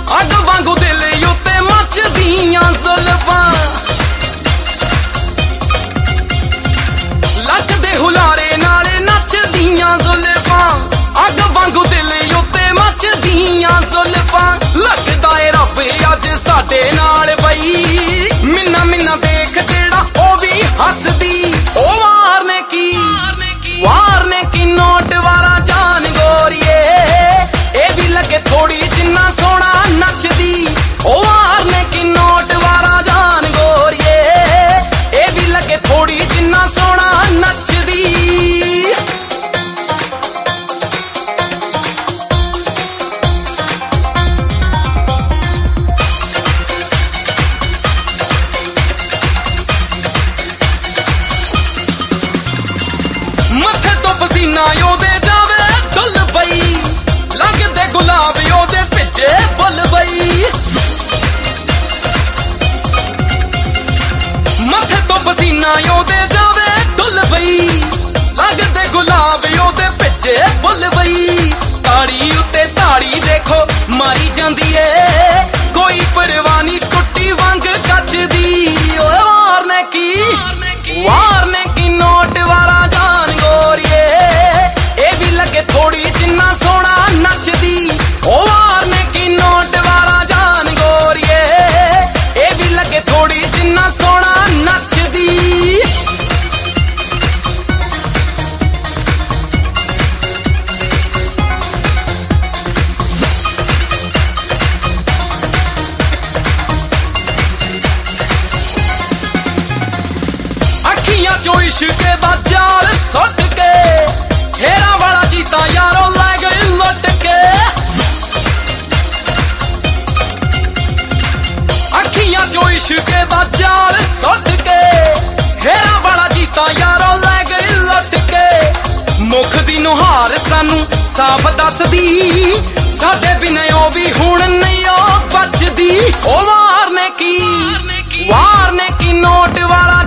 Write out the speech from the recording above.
ਅੱਗ ਵਾਂਗੂ ਦਿਲ ਉੱਤੇ ਮੱਚਦੀਆਂ ਜ਼ੁਲਫਾਂ ਲੱਕ ਦੇ ਹੁਲਾਰੇ ਨਾਲੇ ਨੱਚਦੀਆਂ ਜ਼ੁਲਫਾਂ ਅੱਗ ਵਾਂਗੂ ਦਿਲ ਉੱਤੇ ਮੱਚਦੀਆਂ ਜ਼ੁਲਫਾਂ ਲੱਗਦਾ ਏ ਰੱਬ ਅੱਜ ਸਾਡੇ ਨਾਲ ਬਈ ਮਿੰਨਾ ਮਿੰਨਾ ਦੇਖ ਜਿਹੜਾ ਉਹ ਵੀ ਹੱਸਦੀ ਉਹ ਵਾਰ ਨੇ ਕੀ ਨੋਟ ਵਾਲਾ ਜਾਨ ਗੋਰੀਏ ਇਹ ਵੀ ਲੱਗੇ ਥੋੜੀ ਜਿੰਨਾ ਸੋਹਣਾ ਨੱਚਦੀ ਉਹ ਵਾਰ ਨੇ ਕੀ ਨੋਟ ਵਾਲਾ ਜਾਨ ਗੋਰੀਏ ਇਹ ਵੀ ਲੱਗੇ ਥੋੜੀ ਜਿੰਨਾ ਸੋਹਣਾ ਨੱਚਦੀ ਮੱਥੇ ਤੋਂ ਪਸੀਨਾ ਉਹਦੇ ਜਾਵੇ ਡੁੱਲ ਪਈ ਲੱਗਦੇ ਗੁਲਾਬ ਉਹਦੇ ਭਿੱਜੇ ਬੁੱਲ ਬਈ ਮੱਥੇ ਤੋਂ ਪਸੀਨਾ ਉਹਦੇ ਜਾਵੇ ਡੁੱਲ ਪਈ ਲੱਗਦੇ ਗੁਲਾਬ ਉਹਦੇ ਭਿੱਜੇ ਬੁੱਲ ਬਈ ਤਾੜੀ ਉੱਤੇ ਤਾੜੀ ਦੇਖੋ ਮਾਰੀ ਜਾਂਦੀ ਏ ਕੋਈ ਪਰਵਾਹ ਨੀ ਟੁੱਟੀ ਵਾਂਗ ਕੱਚਦੀ ਓਏ ਵਾਰ ਨੇ ਕੀ ਨੋਟ ਵਾਲਾ ਜਾਨ ਗੋਰੀਏ ਇਹ ਵੀ ਲੱਗੇ ਥੋੜੀ ਜਿੰਨਾ ਸੋਹਣਾ ਨੱਚਦੀ ਉਹ ਵਾਰ ਨੇ ਕੀ ਨੋਟ ਵਾਲਾ ਜਾਨ ਗੋਰੀਏ ਇਹ ਵੀ ਲੱਗੇ ਥੋੜੀ ਜਿੰਨਾ ਸੋਹਣਾ ਨੱਚਦੀ ਅੱਖੀਆਂ ਚੋਂ ਇਸ਼ਕੇ ਦਾ ਜਾਲ ਸੁੱਟ ਕੇ ਹੇਰਾਂ ਵਾਲਾ ਜੀਤਾ ਯਾਰੋ ਲੈ ਗਈ ਲੁੱਟ ਕੇ ਅੱਖੀਆਂ ਚੋਂ ਇਸ਼ਕੇ ਦਾ ਜਾਲ ਸੁੱਟ ਕੇ ਹੇਰਾਂ ਵਾਲਾ ਜੀਤਾ ਯਾਰੋ ਲੈ ਗਈ ਲੁੱਟ ਕੇ ਮੁਖ ਦੀ ਨੁਹਾਰ ਸਾਨੂੰ ਸਾਫ਼ ਦੱਸਦੀ ਸਾਡੇ ਬਿਨਾਂ ਉਹ ਵੀ ਹੁਣ ਨਹੀਂ ਉਹ ਬਚਦੀ ਉਹ ਵਾਰ ਨੇ ਕੀ ਨੋਟ ਵਾਲਾ